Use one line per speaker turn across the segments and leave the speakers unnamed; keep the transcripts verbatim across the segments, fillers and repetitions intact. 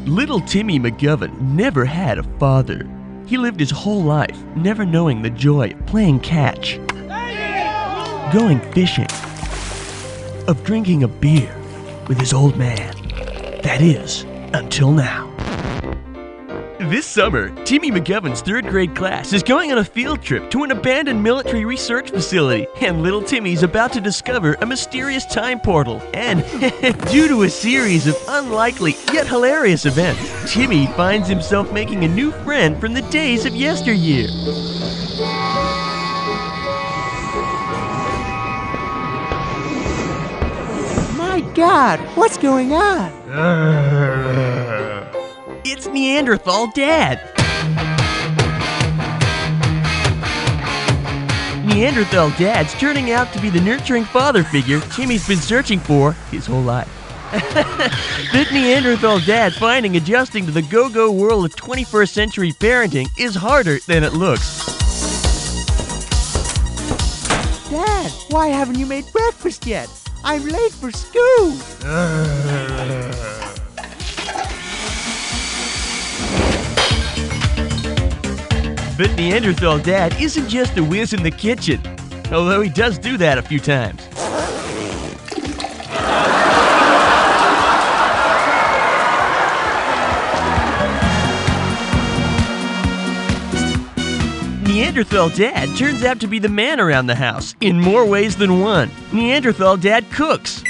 Little Timmy McGovern never had a father. He lived his whole life never knowing the joy of playing catch, going fishing, of drinking a beer with his old man. That is, until now. This summer, Timmy McGovern's third grade class is going on a field trip to an abandoned military research facility, and little Timmy's about to discover a mysterious time portal. And due to a series of unlikely yet hilarious events, Timmy finds himself making a new friend from the days of yesteryear.
My God, what's going on?
It's Neanderthal Dad! Neanderthal Dad's turning out to be the nurturing father figure Timmy's been searching for his whole life. That Neanderthal Dad finding adjusting to the go-go world of twenty-first century parenting is harder than it looks.
Dad, why haven't you made breakfast yet? I'm late for school.
But Neanderthal Dad isn't just a whiz in the kitchen, although he does do that a few times. Neanderthal Dad turns out to be the man around the house in more ways than one. Neanderthal Dad cooks.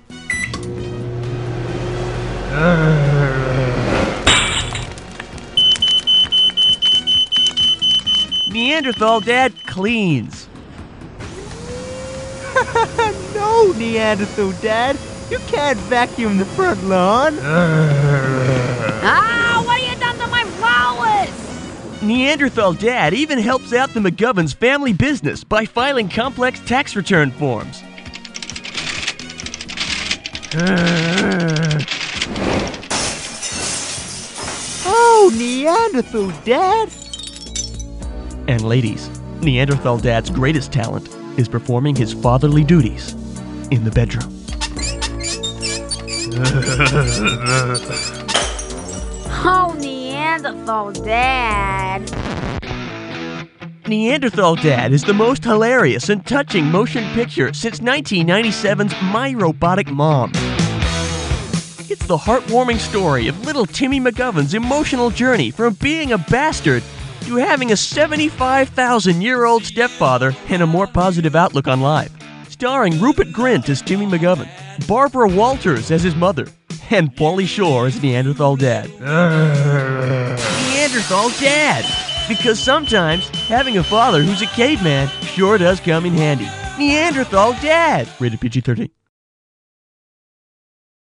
Neanderthal Dad cleans.
No, Neanderthal Dad, you can't vacuum the front lawn.
Ah, what have you done to my flowers?
Neanderthal Dad even helps out the McGovern's family business by filing complex tax return forms.
Oh, Neanderthal Dad.
And ladies, Neanderthal Dad's greatest talent is performing his fatherly duties in the bedroom.
Oh, Neanderthal Dad.
Neanderthal Dad is the most hilarious and touching motion picture since nineteen ninety-seven's My Robotic Mom. It's the heartwarming story of little Timmy McGovern's emotional journey from being a bastard to having a seventy-five thousand year old stepfather and a more positive outlook on life. Starring Rupert Grint as Timmy McGovern, Barbara Walters as his mother, and Pauly Shore as Neanderthal Dad. Neanderthal Dad! Because sometimes having a father who's a caveman sure does come in handy. Neanderthal Dad! Rated P G thirteen.